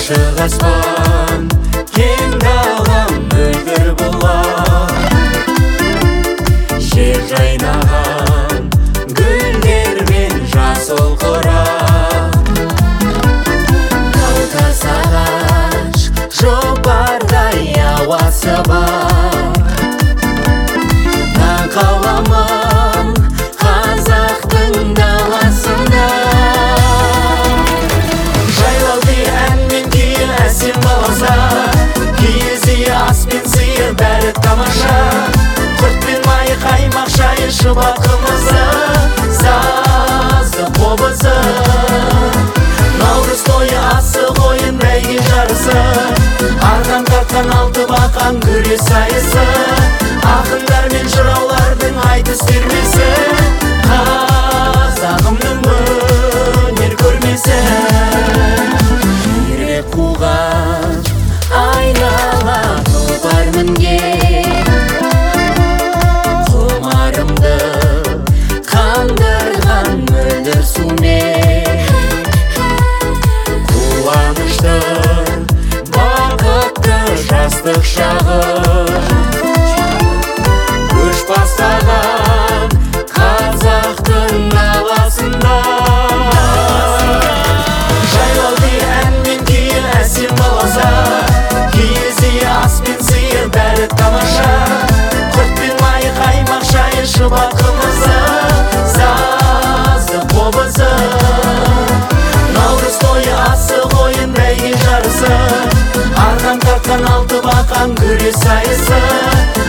ашық аспан, кең далам мөлдір бұлақ, жер жайнаған гүлдермен жасыл қорап, тау-тас ағаш жопардай ауасы бар. Таң қаламын қазақтың даласында, жайлауды әнмен күйі әсем баласа, киіз үйі ас пен сиыр бәрі тамаша, құрт пен майы қаймақ шайы шұбат қымызы, сазды қобызы, наурыз тойы асық ойын бәйге жарысы, арқан тартқан алты бақан күрес сайысы, ақындар мен жыраулардың айтыс термесі, қазағымның өнер көрмесі. Үйрек қуған айнала тұлпар мінген, құмарымды қандырған мөлдір сумен, қуанышты бақытты жастық шағы, көш бастаған қазақтың даласында, жайлауды әнмен күйі әсем баласа, киіз үйі ас пен сиыр бәрі тамаша, құрт пен майы қаймақ шайы шұбат қымызы, сазды қобызы, наурыз тойы асық ойын бәйге жарысы, арқан тартқан алты бақан күрес сайысы,